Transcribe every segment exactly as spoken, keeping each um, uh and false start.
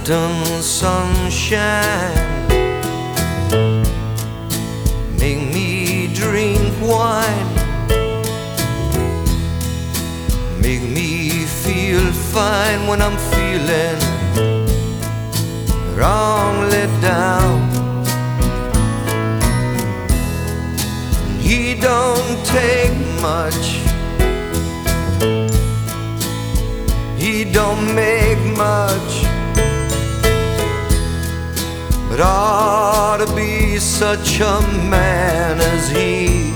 Captain Sunshine, make me drink wine, make me feel fine when I'm feeling wrongly down. He don't take much, he don't make much, but ought to be such a man as he,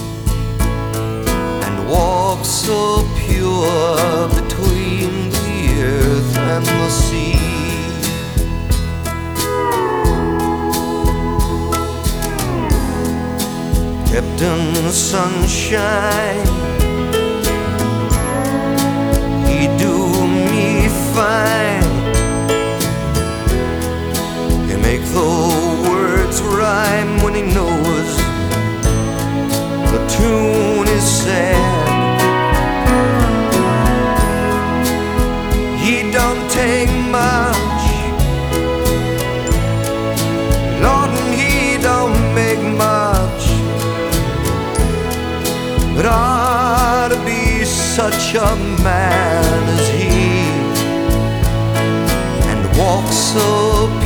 and walk so pure between the earth and the sea. Captain Sunshine, he do me fine, he make the words rhyme when he knows the tune is sad. He don't take much, Lord, and he don't make much, but ought to be such a man as he, and walk so